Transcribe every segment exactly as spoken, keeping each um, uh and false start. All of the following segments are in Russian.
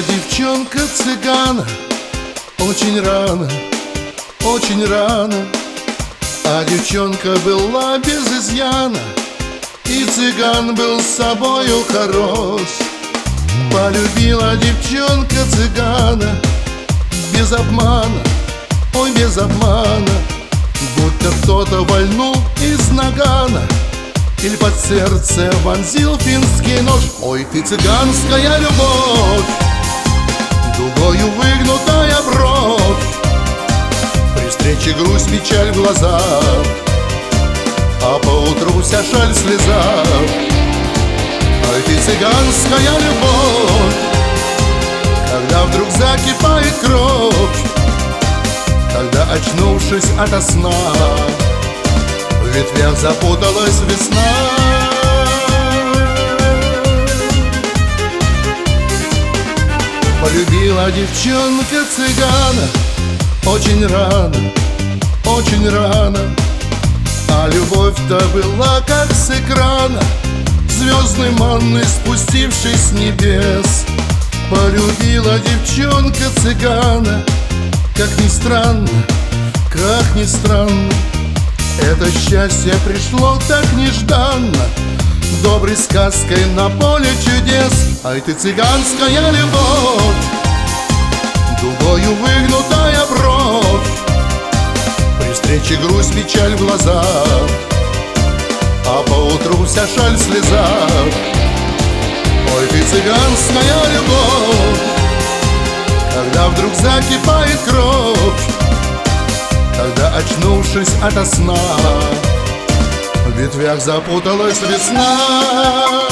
девчонка-цыгана очень рано, очень рано. А девчонка была без изъяна, и цыган был с собою хорош. Полюбила девчонка цыгана без обмана, ой, без обмана. Будто кто-то вальнул из нагана или под сердце вонзил финский нож. Ой, ты цыганская любовь, дугою выгнутая бровь, при встрече грусть, печаль в глазах, а поутру вся шаль в слезах. Ой, ты цыганская любовь, когда вдруг закипает кровь, когда, очнувшись ото сна, в ветвях запуталась весна. Полюбила девчонка цыгана очень рано, очень рано. А любовь-то была как с экрана, звездной манной спустившись с небес. Полюбила девчонка цыгана, как ни странно, как ни странно, это счастье пришло так нежданно, доброй сказкой на поле чудес. Ай, ты цыганская любовь, дугою выгнутая бровь, при встрече грусть, печаль в глазах, а поутру вся шаль в слезах. Ой, ты цыганская любовь, когда вдруг закипает кровь, когда, очнувшись ото сна, в ветвях запуталась весна.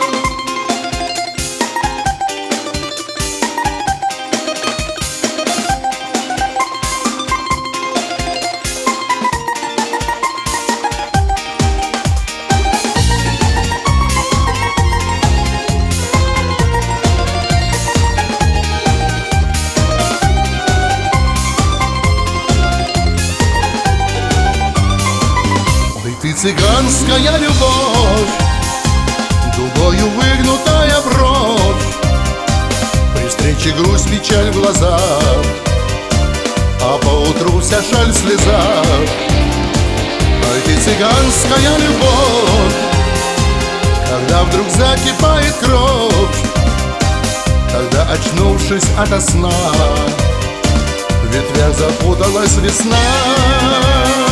Ты цыганская любовь, дугою выгнутая бровь, при встрече грусть, печаль в глазах, а поутру вся шаль в слезах. Ай, ты цыганская любовь, когда вдруг закипает кровь, когда, очнувшись ото сна, в ветвях запуталась весна.